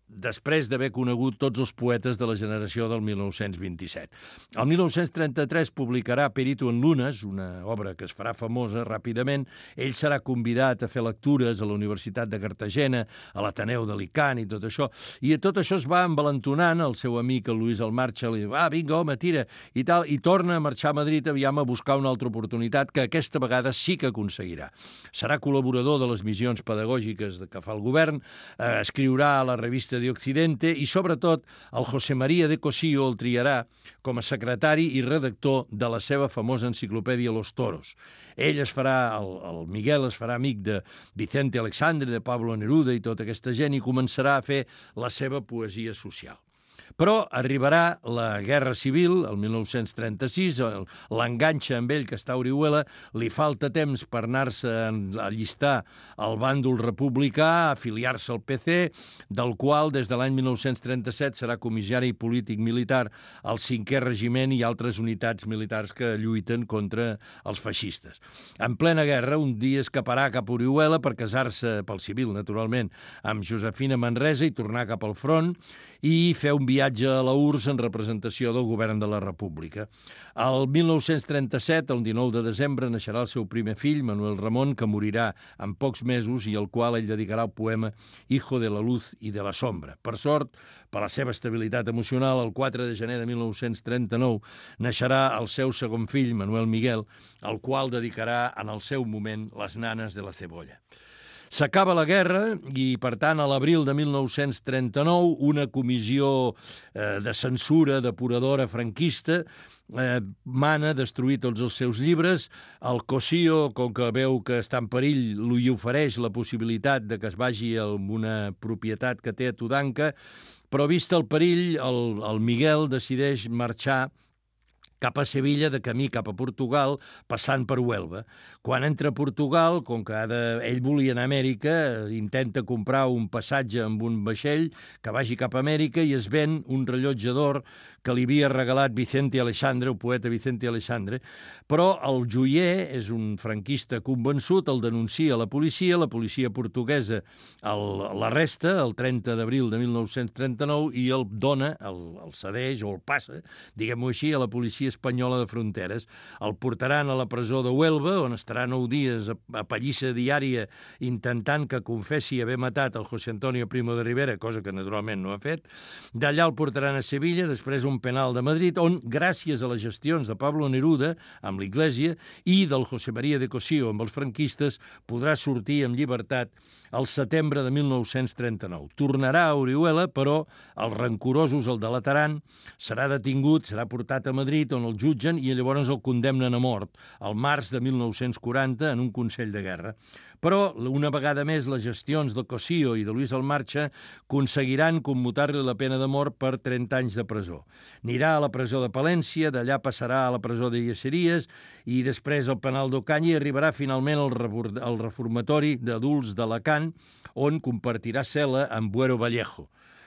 Speaker 2: després d'haver conegut tots els poetes de la generació del mil nou-cents vint-i-set. El mil nou-cents trenta-tres publicarà Perito en Lunes, una obra que es farà famosa ràpidament. Ell serà convidat a fer lectures a la Universitat de Cartagena, a l'Ateneu d'Alicant i tot això, i tot això es va envalentonant. El seu amic, el Luis Almarcha, li diu, ah, vinga, home, tira, i tal, i torna a marxar a Madrid aviam a buscar una altra oportunitat que aquesta vegada sí que aconseguirà. Serà col·laborador de les missions pedagògiques que fa el govern, eh, escriurà a la revista de Occidente i, sobretot, el José María de Cosío el triarà com a secretari i redactor de la seva famosa enciclopèdia Los Toros. Ell es farà, el, el Miguel es farà amic de Vicente Alexandre, de Pablo Neruda i tota aquesta gent i començarà a fer la seva poesia social. Però arribarà la Guerra Civil, el mil nou-cents trenta-sis, l'enganxa amb ell, que està a Orihuela, li falta temps per anar-se a allistar al bàndol republicà, a afiliar-se al P C, del qual des de l'any mil nou-cents trenta-set serà comissari polític militar al cinquè regiment i altres unitats militars que lluiten contra els feixistes. En plena guerra, un dia escaparà cap a Orihuela per casar-se, pel civil, naturalment, amb Josefina Manresa i tornar cap al front i fer un viatge a la U R S S en representació del govern de la República. El mil nou-cents trenta-set, el dinou de desembre, naixerà el seu primer fill, Manuel Ramon, que morirà en pocs mesos i al qual ell dedicarà el poema Hijo de la luz y de la sombra. Per sort, per la seva estabilitat emocional, el quatre de gener de mil nou-cents trenta-nou naixerà el seu segon fill, Manuel Miguel, al qual dedicarà en el seu moment Les nanes de la cebolla. S'acaba la guerra i, per tant, a l'abril de mil nou-cents trenta-nou, una comissió eh, de censura depuradora franquista eh, mana destruir tots els seus llibres. El Cosío, com que veu que està en perill, li ofereix la possibilitat de que es vagi a una propietat que té a Tudanca, però vist el perill, el, el Miguel decideix marxar cap a Sevilla, de camí cap a Portugal, passant per Huelva. Quan entra a Portugal, com que ha de... ell volia anar a Amèrica, intenta comprar un passatge amb un vaixell que vagi cap a Amèrica i es ven un rellotge d'or que li havia regalat Vicente Alexandre, el poeta Vicente Alexandre, però el joier és un franquista convençut, el denuncia a la policia, la policia portuguesa l'arresta el trenta d'abril de mil nou-cents trenta-nou i el dona, el, el cedeix o el passa, diguem-ho així, a la policia espanyola de fronteres. El portaran a la presó de Huelva, on estarà nou dies a, a pallissa diària intentant que confessi haver matat el José Antonio Primo de Rivera, cosa que naturalment no ha fet. D'allà el portaran a Sevilla, després un penal de Madrid, on, gràcies a les gestions de Pablo Neruda amb l'Iglésia i del José María de Cosío amb els franquistes, podrà sortir amb llibertat al setembre de mil nou-cents trenta-nou. Tornarà a Orihuela, però els rancorosos el delataran, serà detingut, serà portat a Madrid, on el jutgen i llavors el condemnen a mort, al març de mil nou-cents quaranta, en un Consell de Guerra. Però, una vegada més, les gestions de Cosío i de Luis Almarcha aconseguiran commutar-li la pena de mort per trenta anys de presó. Anirà a la presó de Palència, d'allà passarà a la presó de Lleceries i després al penal d'Ocaña i arribarà finalment al, al reformatori d'adults d'Alacant, on compartirà cel·la amb Buero Vallejo.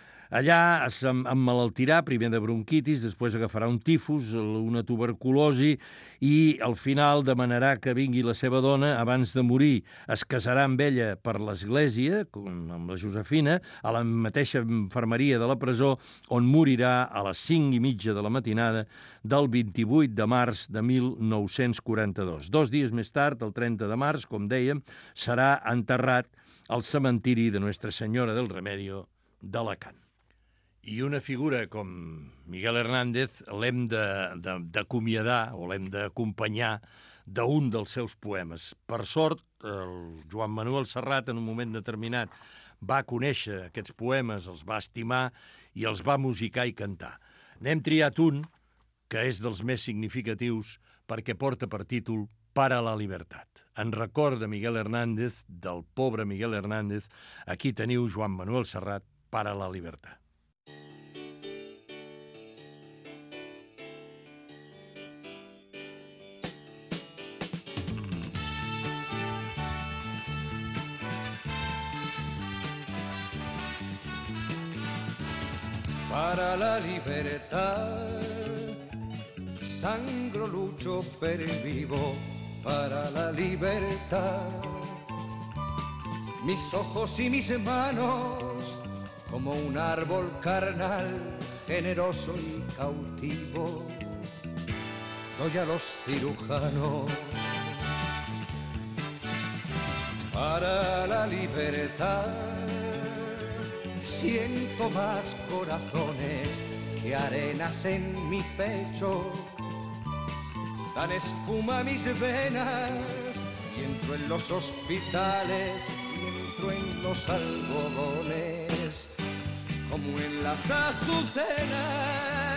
Speaker 2: Allà es emmalaltirà primer de bronquitis, després agafarà un tifus, una tuberculosi i al final demanarà que vingui la seva dona abans de morir. Es casarà amb ella per l'església, amb la Josefina, a la mateixa infermeria de la presó, on morirà a les cinc i mitja de la matinada del vint-i-vuit de març de mil nou-cents quaranta-dos. Dos dies més tard, el trenta de març, com dèiem, serà enterrat al cementiri de Nuestra Senyora del Remedio d'Alacant. I una figura com Miguel Hernández l'hem d'acomiadar o l'hem d'acompanyar d'un dels seus poemes. Per sort, el Joan Manuel Serrat, en un moment determinat, va conèixer aquests poemes, els va estimar i els va musicar i cantar. N'hem triat un, que és dels més significatius, perquè porta per títol Para la Libertat. En record de Miguel Hernández, del pobre Miguel Hernández, aquí teniu Joan Manuel Serrat, Para la Libertat.
Speaker 3: Para la libertad, sangro, lucho, pervivo para la libertad. Mis ojos y mis manos como un árbol carnal, generoso y cautivo. Doy a los cirujanos para la libertad. Siento más corazones que arenas en mi pecho. Dan espuma a mis venas y entro en los hospitales y entro en los algodones como en las azucenas.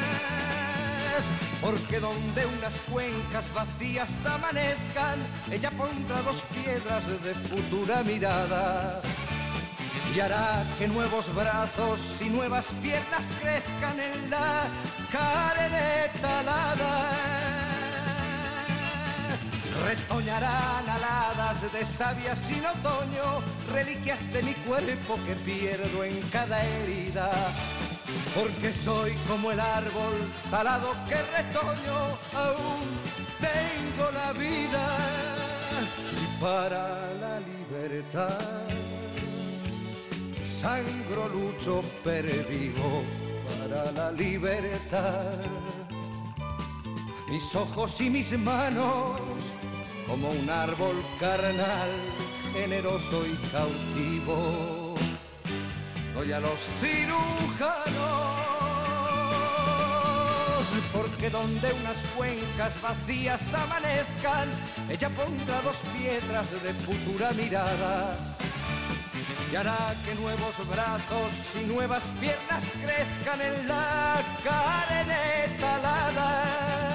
Speaker 3: Porque donde unas cuencas vacías amanezcan, ella pondrá dos piedras de futura mirada y hará que nuevos brazos y nuevas piernas crezcan en la carne talada. Retoñarán aladas de savia sin otoño, reliquias de mi cuerpo que pierdo en cada herida. Porque soy como el árbol talado que retoño, aún tengo la vida. Y para la libertad sangro, lucho, pervivo para la libertad. Mis ojos y mis manos como un árbol carnal, generoso y cautivo. Doy a los cirujanos, porque donde unas cuencas vacías amanezcan, ella pondrá dos piedras de futura mirada y hará que nuevos brazos y nuevas piernas crezcan en la carne talada.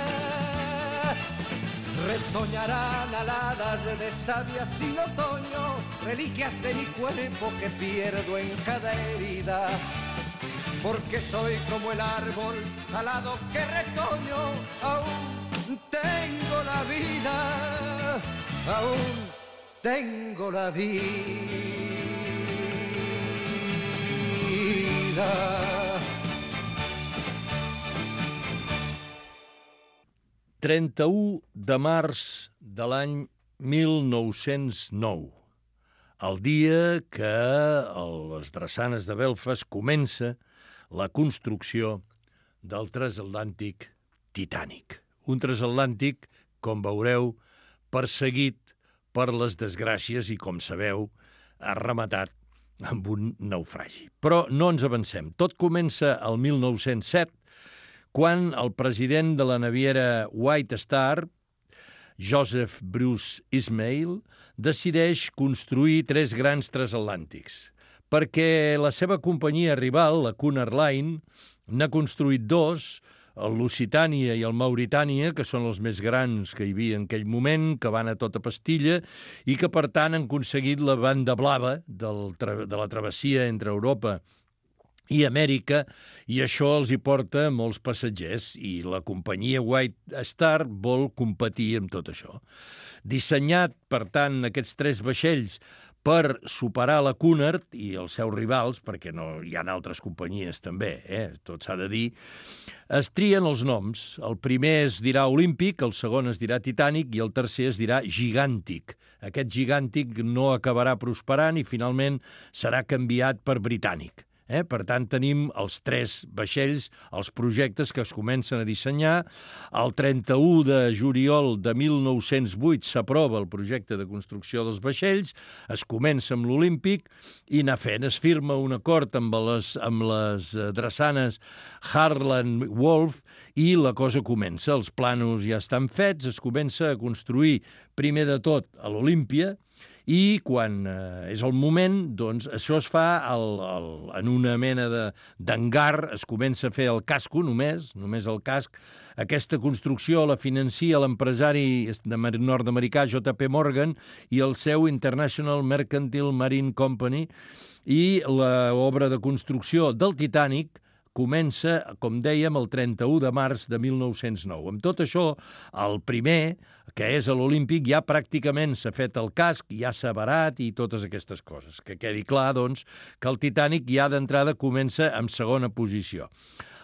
Speaker 3: Retoñarán aladas de savia sin otoño, reliquias de mi cuerpo que pierdo en cada herida. Porque soy como el árbol talado que retoño, aún tengo la vida, aún tengo la vida.
Speaker 2: trenta-u de març de l'any mil nou-cents nou, el dia que a les drassanes de Belfast comença la construcció del transatlàntic Titanic. Un transatlàntic, com veureu, perseguit per les desgràcies i, com sabeu, ha rematat amb un naufragi. Però no ens avancem. Tot comença al mil nou-cents set, quan el president de la naviera White Star, Joseph Bruce Ismay, decideix construir tres grans transatlàntics, perquè la seva companyia rival, la Cunard Line, n'ha construït dos, el Lusitania i el Mauritania, que són els més grans que hi havia en aquell moment, que van a tota pastilla, i que, per tant, han aconseguit la banda blava del, de la travessia entre Europa i Amèrica, i això els hi porta molts passatgers, i la companyia White Star vol competir amb tot això. Dissenyat, per tant, aquests tres vaixells per superar la Cunard i els seus rivals, perquè no hi ha altres companyies també, eh? Tot s'ha de dir, es trien els noms. El primer es dirà Olímpic, el segon es dirà Titanic i el tercer es dirà Gigàntic. Aquest Gigàntic no acabarà prosperant i finalment serà canviat per Britànic. Eh? Per tant, tenim els tres vaixells, els projectes que es comencen a dissenyar. El trenta-u de juliol de mil nou-cents vuit s'aprova el projecte de construcció dels vaixells, es comença amb l'Olímpic i anar fent. Es firma un acord amb les, amb les drassanes Harland Wolff i la cosa comença. Els planos ja estan fets, es comença a construir primer de tot a l'Olímpia, i quan eh, és el moment, doncs, això es fa el, el, en una mena d'hangar, es comença a fer el casco només, només el casc. Aquesta construcció la financia l'empresari nord-americà J P Morgan i el seu International Mercantile Marine Company, i l'obra de construcció del Titanic comença, com dèiem, el trenta-u de març de mil nou-cents nou. Amb tot això, el primer, que és a l'Olímpic, ja pràcticament s'ha fet el casc, ja s'ha varat i totes aquestes coses. Que quedi clar, doncs, que el Titanic ja d'entrada comença en segona posició.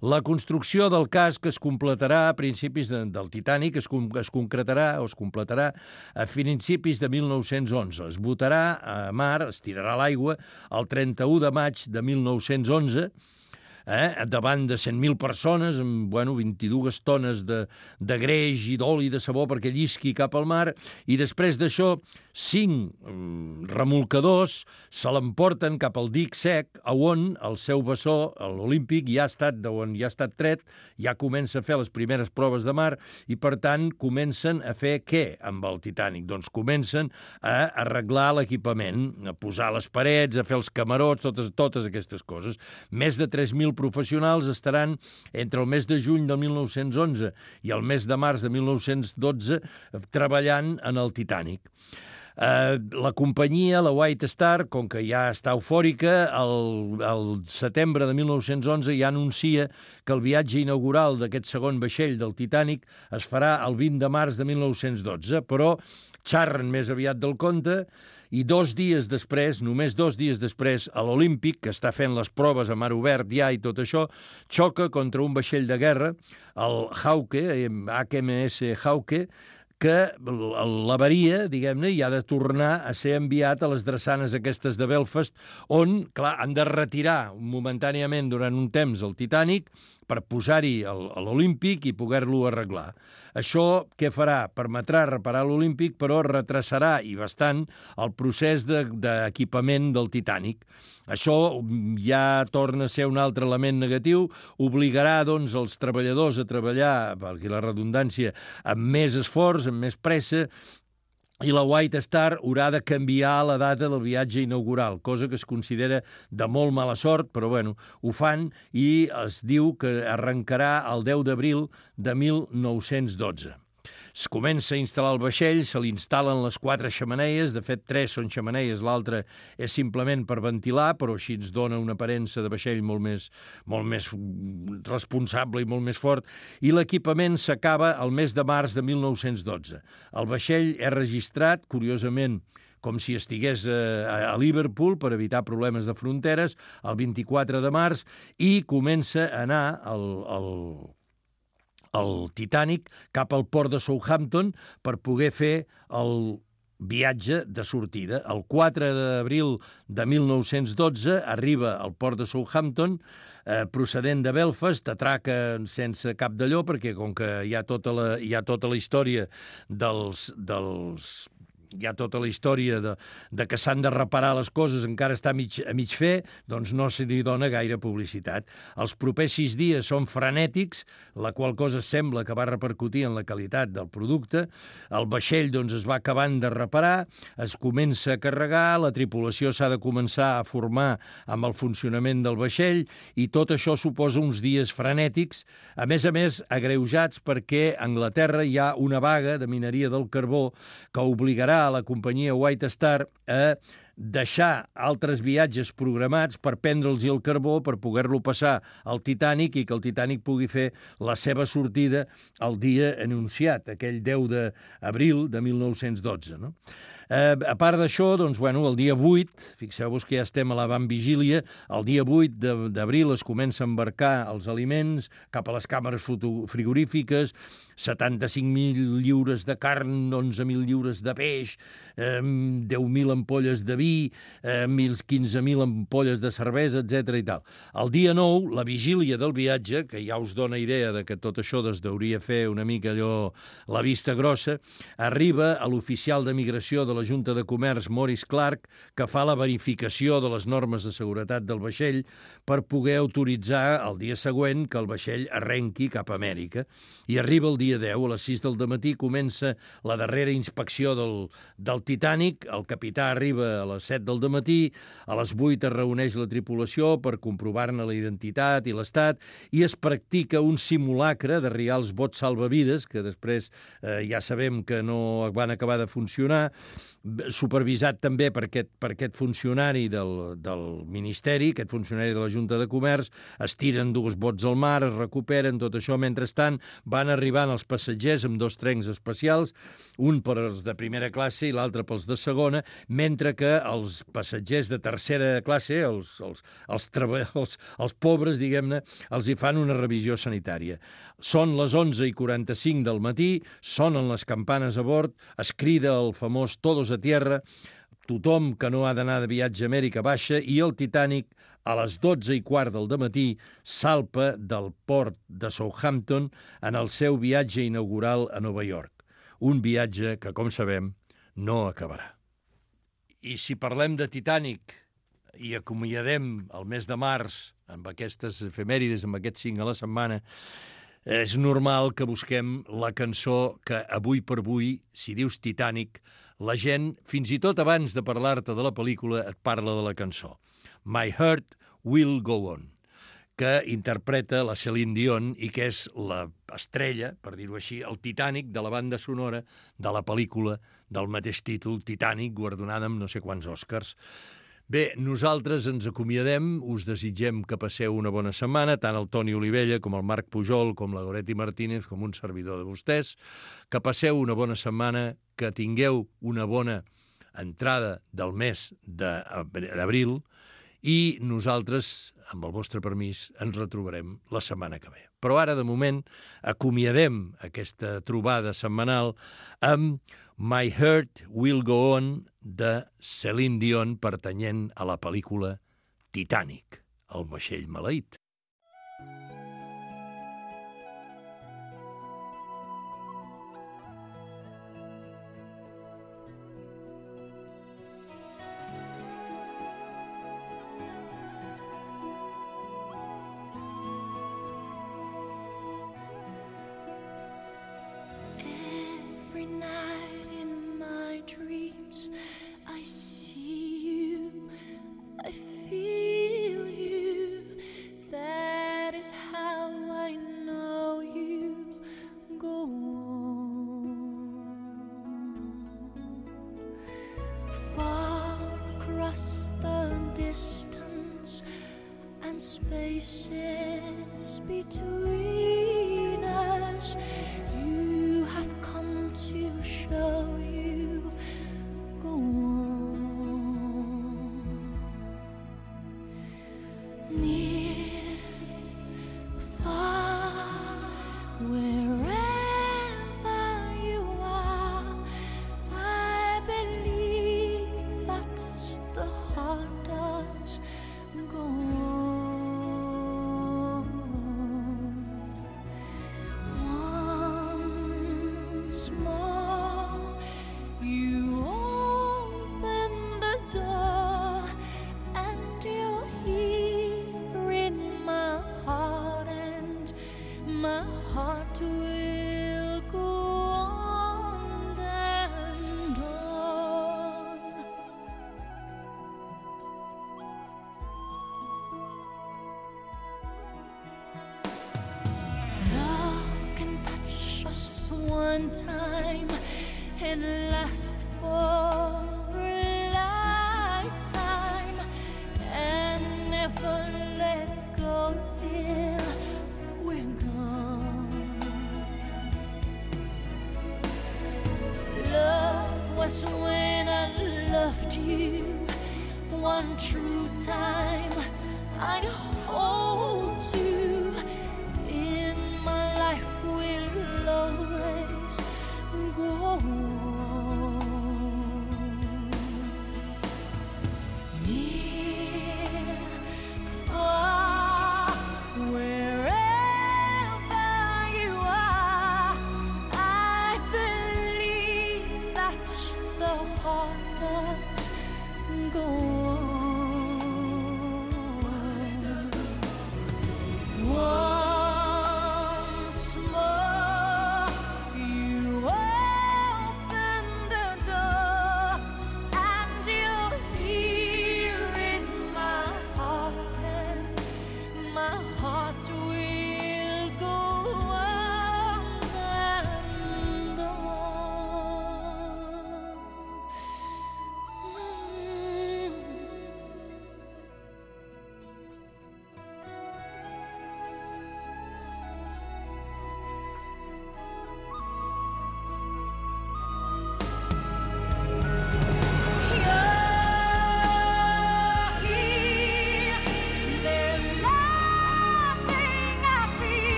Speaker 2: La construcció del casc es completarà a principis de, del Titanic, es, es concretarà o es completarà a principis de mil nou-cents onze. Es botarà a mar, es tirarà a l'aigua, el trenta-u de maig de mil nou-cents onze, Eh, davant de cent mil persones, amb bueno, vint-i-dues tones de, de greix i d'oli de sabó perquè llisqui cap al mar, i després d'això cinc mm, remolcadors se l'emporten cap al dic sec, a on el seu bessó, l'Olímpic, ja ha estat, on ja ha estat tret, ja comença a fer les primeres proves de mar, i per tant comencen a fer què amb el Titanic? Doncs comencen a arreglar l'equipament, a posar les parets, a fer els camarots, totes, totes aquestes coses. Més de tres mil professionals estaran entre el mes de juny del mil nou-cents onze i el mes de març de mil nou-cents dotze treballant en el Titanic. Eh, la companyia, la White Star, com que ja està eufòrica, el, el setembre de mil nou-cents onze ja anuncia que el viatge inaugural d'aquest segon vaixell del Titanic es farà el vint de març de mil nou-cents dotze, però xarren més aviat del compte, i dos dies després, només dos dies després, a l'Olímpic, que està fent les proves a mar obert ja i tot això, xoca contra un vaixell de guerra, el Hawke, H M S Hawke, que l'avaria, diguem-ne, i ha de tornar a ser enviat a les drassanes aquestes de Belfast, on, clar, han de retirar momentàniament durant un temps el Titanic per posar-hi a l'Olímpic i poder-lo arreglar. Això què farà? Permetrà reparar l'Olímpic, però retrasarà, i bastant, el procés d'equipament de, del Titanic. Això ja torna a ser un altre element negatiu, obligarà, doncs, els treballadors a treballar, perquè la redundància, amb més esforç, amb més pressa, i la White Star haurà de canviar la data del viatge inaugural, cosa que es considera de molt mala sort, però bueno, ho fan, i es diu que arrencarà el deu d'abril de mil nou-cents dotze. Es comença a instal·lar el vaixell, se li instal·len les quatre xemeneies, de fet tres són xemeneies, l'altra és simplement per ventilar, però així ens dona una aparença de vaixell molt més, molt més responsable i molt més fort, i l'equipament s'acaba el mes de març de mil nou-cents dotze. El vaixell és registrat, curiosament, com si estigués a Liverpool per evitar problemes de fronteres, el vint-i-quatre de març, i comença a anar al... al el Titanic cap al port de Southampton per poder fer el viatge de sortida. El quatre d'abril de mil nou-cents dotze arriba al port de Southampton, eh, procedent de Belfast, atraca sense cap d'allò, perquè com que hi ha tota la, hi ha tota la història dels... dels hi ha tota la història de, de que s'han de reparar les coses, encara està a mig, a mig fer, doncs no se li dona gaire publicitat. Els propers sis dies són frenètics, la qual cosa sembla que va repercutir en la qualitat del producte. El vaixell doncs, es va acabant de reparar, es comença a carregar, la tripulació s'ha de començar a formar amb el funcionament del vaixell, i tot això suposa uns dies frenètics, a més a més agreujats perquè a Anglaterra hi ha una vaga de mineria del carbó que obligarà a la companyia White Star a deixar altres viatges programats per prendre'ls el carbó per poder-lo passar al Titanic i que el Titanic pugui fer la seva sortida el dia anunciat, aquell deu d'abril de mil nou-cents dotze. No? Eh, a part d'això, doncs, bueno, el dia vuit, fixeu-vos que ja estem a l'avantvigília, el dia vuit d'abril es comença a embarcar els aliments cap a les càmeres frigorífiques, setanta-cinc mil lliures de carn, onze mil lliures de peix, eh, deu mil ampolles de vi, eh, quinze mil ampolles de cervesa, etcètera i tal. El dia nou, la vigília del viatge, que ja us dona idea de que tot això es deuria fer una mica allò la vista grossa, arriba a l'oficial de migració de la Junta de Comerç, Maurice Clark, que fa la verificació de les normes de seguretat del vaixell per poder autoritzar el dia següent que el vaixell arrenqui cap a Amèrica. I arriba el dia deu, a les sis del dematí, comença la darrera inspecció del, del Titanic, el capità arriba a les set del dematí, a les vuit es reuneix la tripulació per comprovar-ne la identitat i l'estat, i es practica un simulacre d'arriar els bots salvavides, que després eh, ja sabem que no van acabar de funcionar, supervisat també per aquest, per aquest funcionari del, del Ministeri, aquest funcionari de la Junta de Comerç. Es tiren dos bots al mar, es recuperen, tot això. Mentrestant van arribant els passatgers amb dos trens especials, un per als de primera classe i l'altre l'altre pels de segona, mentre que els passatgers de tercera classe, els, els, els, treba, els, els pobres, diguem-ne, els hi fan una revisió sanitària. Són les onze i quaranta-cinc del matí, sonen les campanes a bord, es crida el famós Todos a tierra, tothom que no ha d'anar de viatge a Amèrica baixa i el Titanic, a les dotze i quart del dematí, salpa del port de Southampton en el seu viatge inaugural a Nova York. Un viatge que, com sabem, no acabarà. I si parlem de Titanic i acomiadem el mes de març amb aquestes efemèrides, amb aquests cinc a la setmana, és normal que busquem la cançó que avui per avui, si dius Titanic, la gent, fins i tot abans de parlar-te de la pel·lícula, et parla de la cançó. My Heart Will Go On, que interpreta la Céline Dion i que és l'estrella, per dir-ho així, el Titanic de la banda sonora de la pel·lícula del mateix títol, Titanic, guardonada amb no sé quants Oscars. Bé, nosaltres ens acomiadem, us desitgem que passeu una bona setmana, tant el Toni Olivella com el Marc Pujol, com la Goretti Martínez, com un servidor de vostès, que passeu una bona setmana, que tingueu una bona entrada del mes d'abril, i nosaltres, amb el vostre permís, ens retrobarem la setmana que ve. Però ara, de moment, acomiadem aquesta trobada setmanal amb My Heart Will Go On de Céline Dion, pertanyent a la pel·lícula Titanic, el vaixell maleït.
Speaker 7: Spaces between us, you have come to show you go on. Near, far, wherever you are, I believe that the heart does go on. One time and last for a lifetime and never let go till we're gone. Love was when I loved you one true time. I hold you in my life will always go on. Near, far, wherever you are, I believe that the heart does go on. Once more, you open the door, and you're here in my heart, and my heart will go on and on.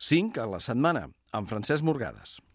Speaker 1: cinc a la setmana, amb Francesc Morgades.